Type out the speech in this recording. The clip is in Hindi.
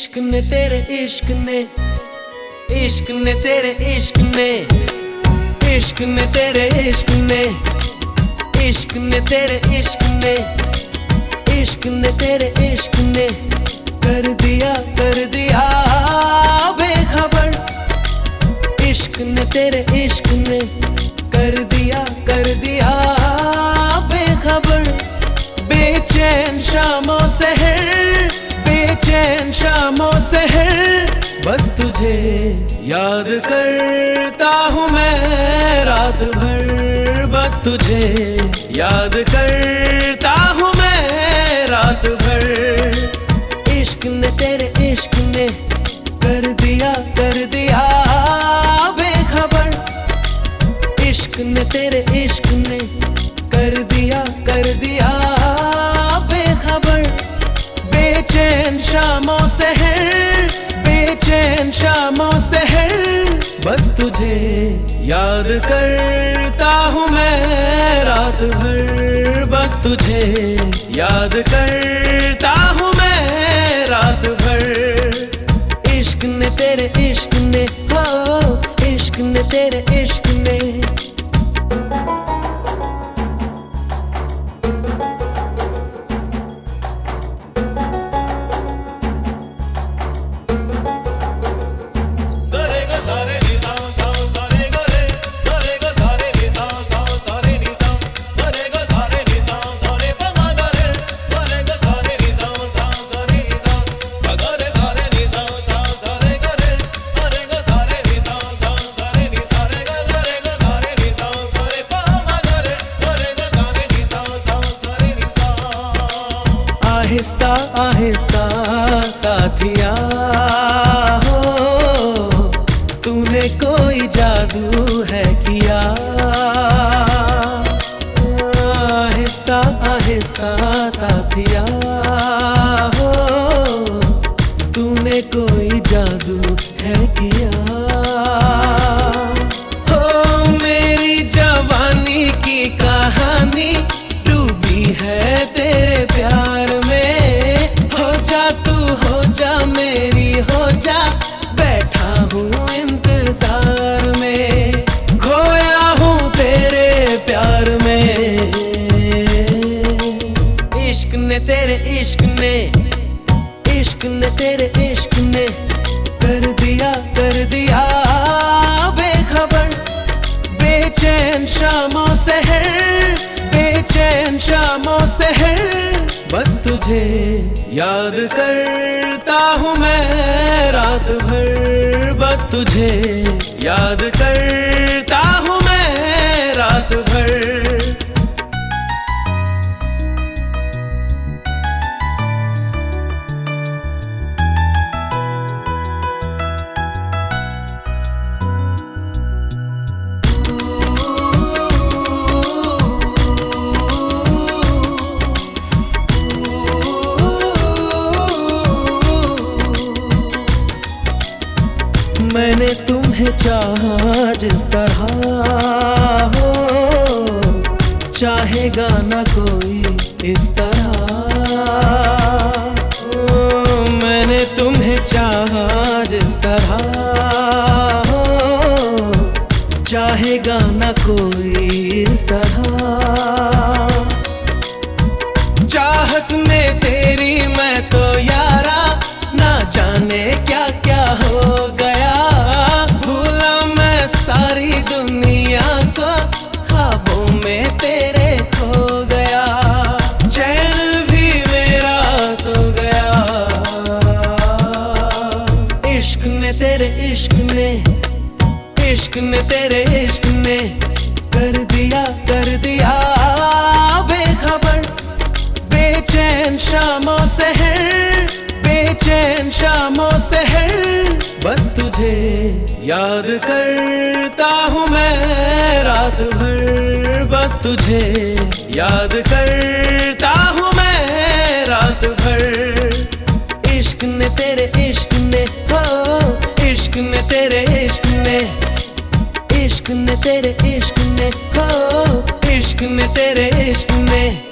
इश्क ने तेरे इश्क ने, इश्क ने तेरे इश्क ने, इश्क ने तेरे इश्क ने, इश्क ने तेरे इश्क ने, इश्क ने तेरे इश्क ने कर दिया बेखबर। इश्क ने तेरे इश्क ने कर दिया बेखबर। बेचैन शामों से है, बेचैन शामों से है, बस तुझे याद करता हूँ मैं रात भर। बस तुझे याद करता हूँ मैं रात भर। इश्क ने तेरे इश्क ने कर दिया बेखबर। इश्क ने तेरे इश्क ने कर दिया बेखबर। बेचैन शामों से है, बेचैन शामों से है, बस तुझे याद करता हूँ मैं रात भर। बस तुझे याद करता हूँ मैं रात भर। इश्क ने तेरे इश्क ने, हो इश्क ने तेरे इश्क ने। आहिस्ता आहिस्ता साथिया हो, तूने कोई जादू है किया। आहिस्ता आहिस्ता साथिया हो, तूने कोई जादू है किया। हो मेरी जवानी की कहानी डूबी है तेरे प्यार में। हो जा मेरी हो जा, बैठा हूँ इंतजार में। खोया हूँ तेरे प्यार में। इश्क ने तेरे इश्क ने, इश्क ने तेरे इश्क ने कर दिया बेखबर। बेचैन शामों से है, बेचैन शामों से है, बस तुझे याद करता हूँ मैं रात भर। बस तुझे याद करता हूँ मैं रात भर। मैंने तुम्हें चाहा जिस तरह हो, चाहेगा ना कोई इस तरह। मैंने तुम्हें चाहा जिस तरह हो, चाहेगा ना कोई इस तरह। चाहत में तेरी मैं तो यारा, ना जाने क्या क्या हो गया। भूला मैं सारी दुनिया को, ख्वाबों में तेरे खो गया। चैन भी मेरा तो गया। इश्क ने तेरे इश्क ने, इश्क ने तेरे इश्क ने कर दिया बेखबर। बेचैन शामों से है, बेचैन शामों से है, बस तुझे याद करता हूँ मैं रात भर। बस तुझे याद करता हूँ मैं रात भर। इश्क ने तेरे इश्क ने, हो इश्क ने तेरे इश्क ने, इश्क ने तेरे इश्क ने, हो इश्क ने तेरे इश्क ने।